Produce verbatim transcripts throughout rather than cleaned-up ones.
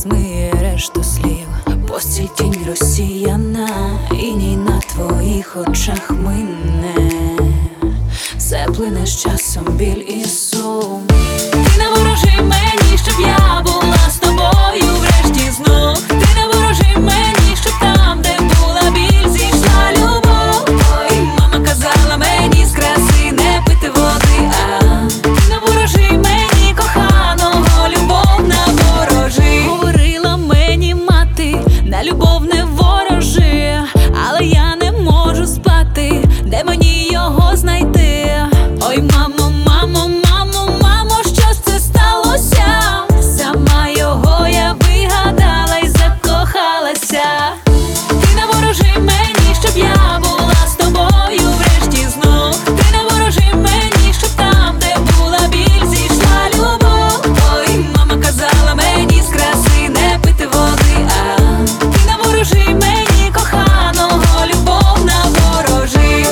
змиє решту слів. Постіль тінь росіяна, іній на твоїх очах мине. Все плине з часом, біль і сум. Ти не ворожи мені, щоб я була з тобою врешті знов. Ти не ворожи мені, щоб там, де була біль, зійшла любов. Ой, мама казала мені з краси не пити води, а ти не ворожи мені, коханого, любов не ворожи. Говорила мені мати, на любов не ворожи, але я не можу спати, де мені його знайти? Ой, мамо, мамо, мамо, мамо, що ж це сталося? Сама його я вигадала й закохалася. Ти не ворожи мені, щоб я була з тобою врешті знов. Ти не ворожи мені, щоб там, де була біль, зійшла любов. Ой, мама казала мені з краси не пити води, а ти не ворожи мені, коханого, любов не ворожи.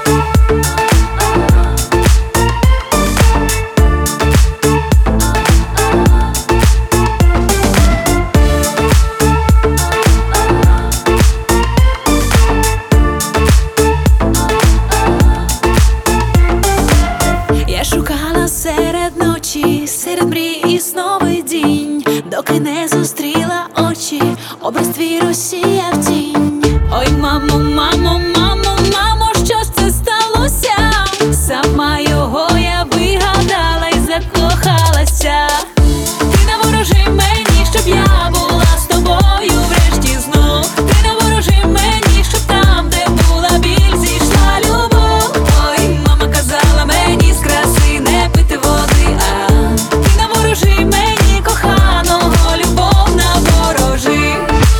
Я шукала серед ночі, серед мрій і сновидінь, доки не зустріла очі, образ твій розсіяв тінь. Ой, мамо, мамо, мамо, мамо, що ж це сталося? Сама його я вигадала й закохалася. Ти не ворожи мені, щоб я була з тобою врешті знов. Ти не ворожи мені, щоб там, де була біль, зійшла любов. Ой, мама казала мені з краси не пити води, а ти не ворожи мені, коханого, любов не ворожи.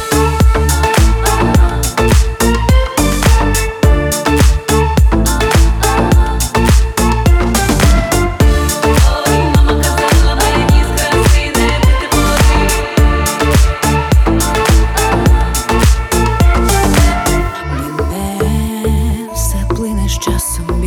Ой, мама казала мені з краси не пити води. Мене все плине з часом.